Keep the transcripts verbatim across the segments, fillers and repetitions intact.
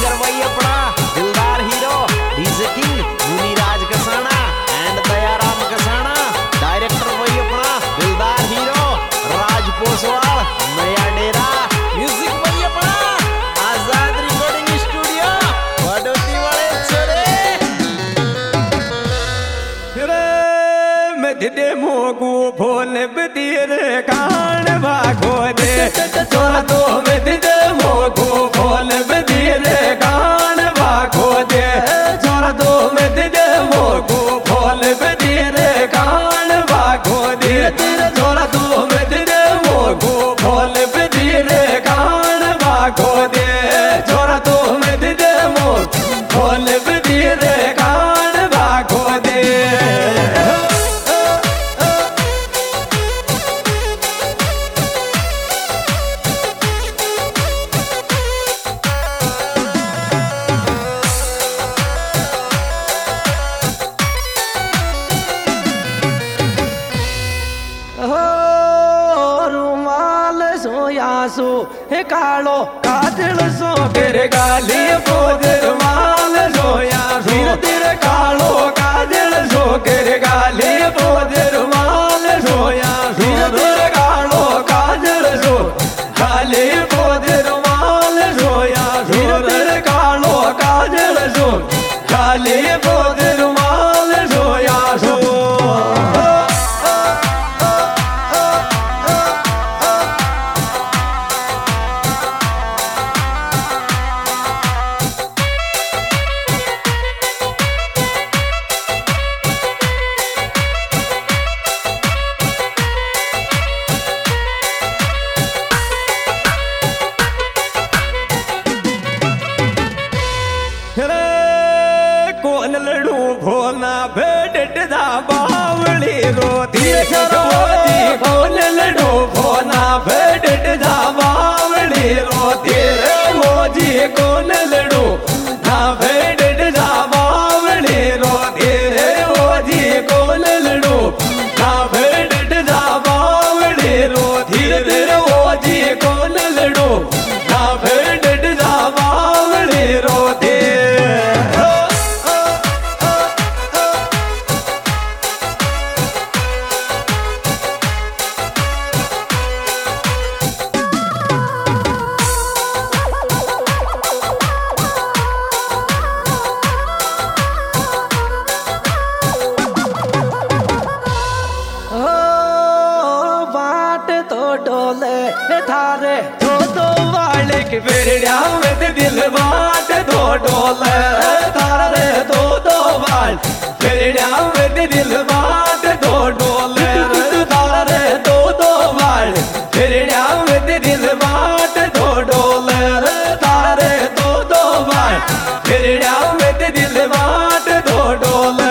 Singer भाई अपना दिलदार hero DJ king Muniraj Kasana and Dayaram Kasana. Director भाई अपना दिलदार हीरो राज पोसवाल नया डेरा। म्यूजिक भाई अपना आजाद रिकॉर्डिंग स्टूडियो वडोती वाले छोरे। दे मोगू फोन बदीर कान भागो दे छोरा तो में दे मोगू फोन बदीर कान भागो दे छोरा तो में दे मोगू फोन बदीर कान भागो दे छोरा तो में दे मोगू फोन बदीर कान भागो दे छोरा तो में दे मोगू फोन बदीर कान भागो दे। सो हे कालो काजल सो तेरे गाली पोदर माल सोया धीरे धीरे कालो काजल सो तेरे गाली पोदर माल सोया धीरे धीरे कालो काजल सो गाली पोदर माल सोया धीरे धीरे कालो काजल सो गाली पोदर माल सोया सो। कौन लड़ू भोना भेड़ बावली रोती रोती कौन लड़ू भोना भेड़ बावली रोती मोजी कौन लड़ू ना भेड़ बावली रोती मोजी कौन लड़ू ना भेड़ बावली रोती मोजी कौन लड़ू ना भेड़ बावली रोती। थारे दो दो वाले के बेड़िया में दिल बाट दो डोले थारे दो दो वाल बेड़िया में दिल बाट दो डोले थारे दो दो वाल बेड़िया में दिल बाट दो डोले थारे दो दो वाल बेड़िया में दिल बाट दो डोले।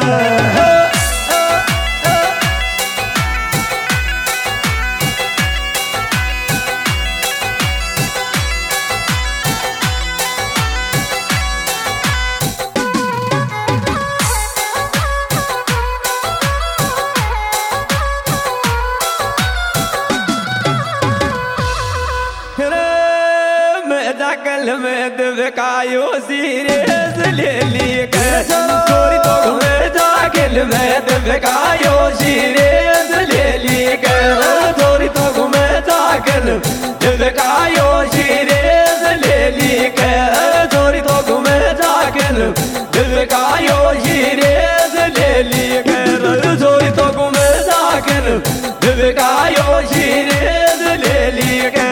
कल में दिवकायो सीरियस ले ली चोरी तो में जागल में दिवकायो सीरियस ले ली चोरी तो में जागल दिवकायो सीरियस ले ली चोरी तो में जागल दिवकायो सीरियस ले ली चोरी तो में जागल दिवकायो सीरियस ले ली।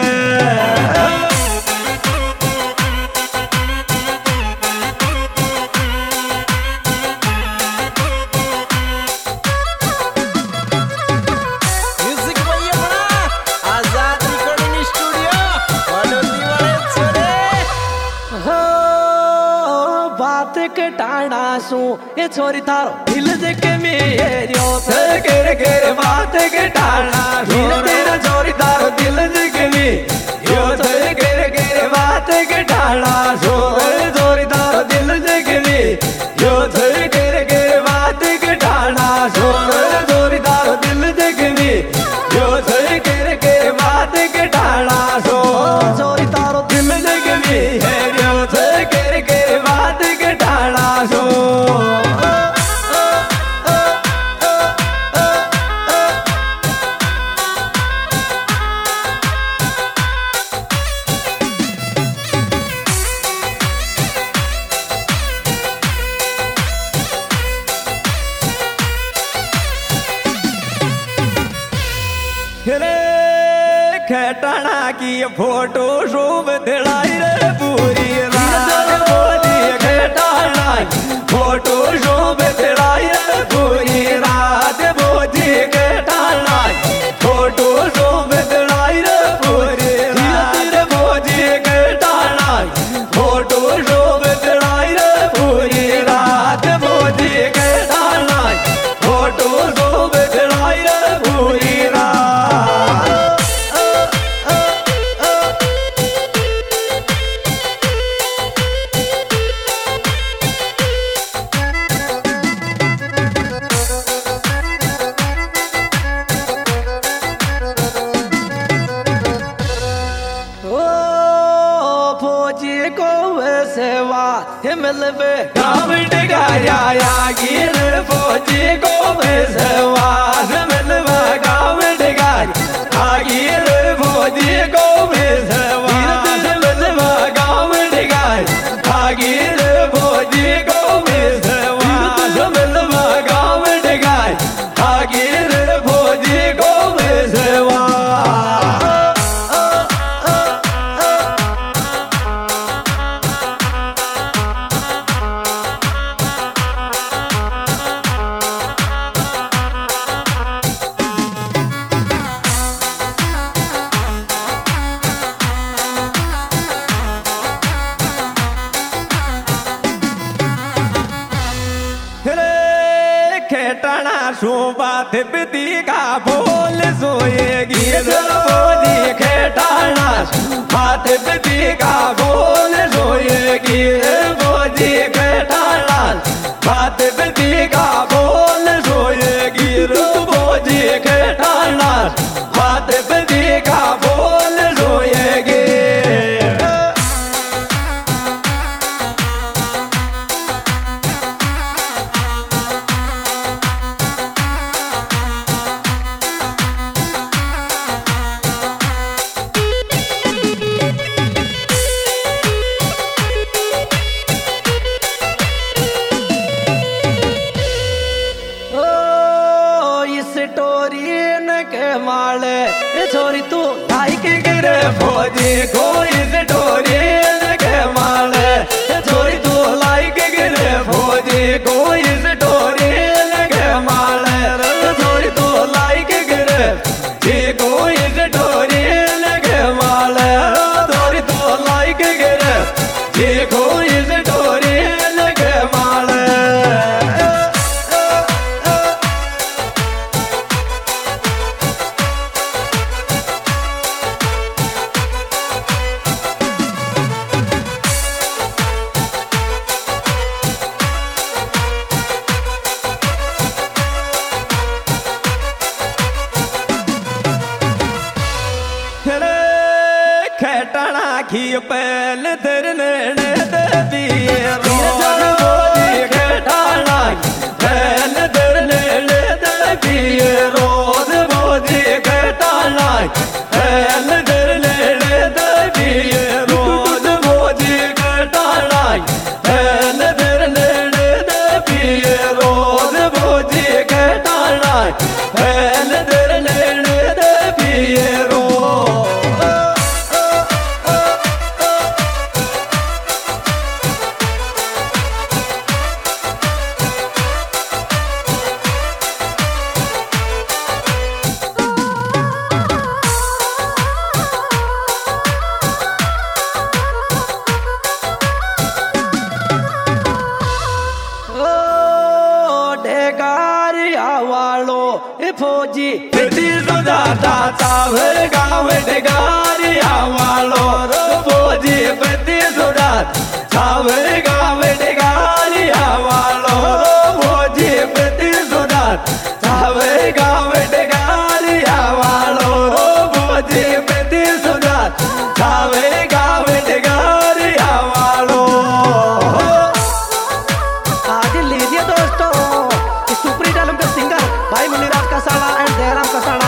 बात के टाणा सू ये छोरी थारो दिल देख मेरियो गिर गिर बात के टाणा धीरे धीरे छोरी थारो दिल देख मी यो गिर गिर बात के टाणा सो छोरी थारो दिल देख मी यो गिर गिर बात के टाणा सो छोरी थारो दिल देख मी यो गिर गिर बात के टाणा सो छोरी थारो दिल देख मी यो की फोटो शोभ दिलाई रे पूरी रात बोली घेटाना फोटो शोभ दिलाई रे पूरी रात बोली घेटाना फोटो शोभ दिलाई रे पूरी रात बोली घेटाना फोटो शोभ दिलाई रे पूरी रात बोली घेटाना फोटो शोभ दिलाई रे पूरी रात। सेवा मिलवे गाँव डगाया गिर फौजी को सेवा मिलवा गाँव डगाया गिर फौजी को सेवा मिलवा गाँव डगाया गिर फौजी को सेवा मिलवा गाँव डगाया गिर फौजी को सेवा। खेटाना शोभा तिब्बती का बोल सोएगी बोली खेटाना बात तिब्बती का बोल सोएगी बोली खेटाना बात तिब्बती का बोल सोएगी बोली खेटाना बात तिब्बती का बोल सोएगी। माले छोरी तू लाइक गिरे फौजी कोई स्टोरी के माले छोरी तू लाइक गिरे फौजी कोई स्टोरी के माले छोरी तू लाइक गिरे जी कोई स्टोरी के माले छोरी तू लाइक गिरे जी कोई स्टोरी के माले। खेटाना की पहल धरने दिए रोज बोली खेटाना पहल धरने दिए रोज बोली खेटाना पहल धरने दिए रोज बोली खेटाना पहल धरने दिए रोज बोली खेटाना पहल धरने दिए रोज। फौजी फिरती सुजाता चावल गाँव डगारिया वालो फौजी फिरती सुजात चावल गाँव डगारिया वालो फौजी फिरती सुजात चावल गाँव डगारिया वालो फौजी फिरती सुजात चावल गाँव डगारिया वालो। आज लीजिए दोस्तों सुपर हिट एल्बम का सिंगर भाई मुनीराज कसाड़ा एंड दयाराम कसाड़ा